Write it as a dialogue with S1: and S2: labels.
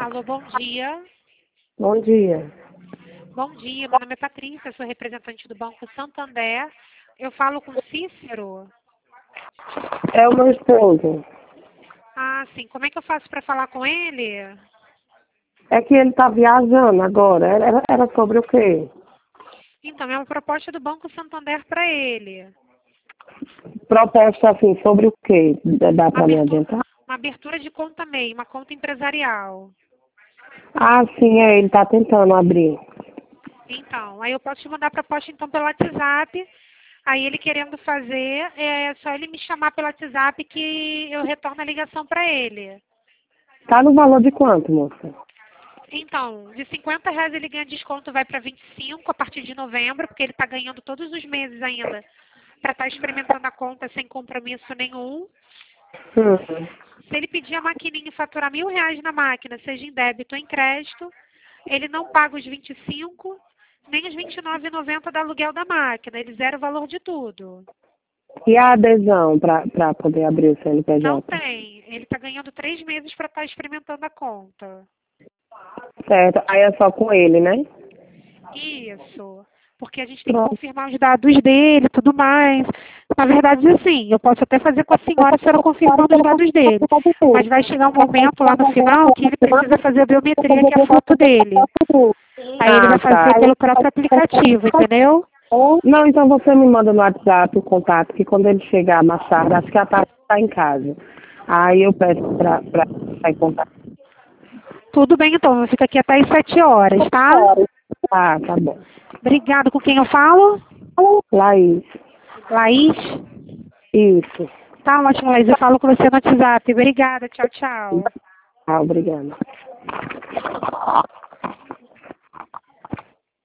S1: Alô, bom dia.
S2: Bom dia.
S1: Bom dia, meu nome é Patrícia, sou representante do Banco Santander. Eu falo com Cícero?
S2: É o meu esposo.
S1: Ah, sim. Como é que eu faço para falar com ele?
S2: É que ele está viajando agora. Era sobre o quê?
S1: Então, é uma proposta do Banco Santander para ele.
S2: Proposta assim, sobre o quê? Dá
S1: Uma
S2: para me
S1: abertura,
S2: adiantar?
S1: uma abertura de conta MEI, uma conta empresarial.
S2: Ah, sim, ele está tentando abrir.
S1: Então, aí eu posso te mandar a proposta então pelo WhatsApp. Aí ele querendo fazer, é só ele me chamar pelo WhatsApp que eu retorno a ligação para ele.
S2: Tá no valor de quanto, moça?
S1: Então, de R$ 50 ele ganha desconto, vai para 25 a partir de novembro, porque ele está ganhando todos os meses ainda para estar experimentando a conta sem compromisso nenhum.
S2: Hum.
S1: Se ele pedir a maquininha e faturar R$ 1.000 na máquina, seja em débito ou em crédito, ele não paga os 25, nem os R$ 29,90 do aluguel da máquina, ele zera o valor de tudo.
S2: E a adesão para poder abrir o
S1: Não
S2: CNPJ?
S1: tem, ele está ganhando 3 meses para estar experimentando a conta.
S2: Certo, aí é só com ele, né?
S1: Isso, porque a gente tem que
S2: Pronto.
S1: confirmar os dados dele e tudo mais. Na verdade, assim, eu posso até fazer com a senhora confirmando os dados dele, mas vai chegar um momento lá no final que ele precisa fazer a biometria, que é a foto dele. Aí ele vai
S2: Ah, tá.
S1: fazer pelo próprio aplicativo, entendeu?
S2: Não, então você me manda no WhatsApp o contato, que quando ele chegar mais tarde, acho que a Tati está em casa. Aí eu peço para estar em contato.
S1: Tudo bem, então, eu fico aqui até às 7 horas, tá?
S2: Ah, tá bom.
S1: Obrigado. Com quem eu falo?
S2: Laís.
S1: Laís?
S2: Isso.
S1: Tá ótimo, Laís. Eu falo com você no WhatsApp. Obrigada. Tchau, tchau.
S2: Ah, obrigada.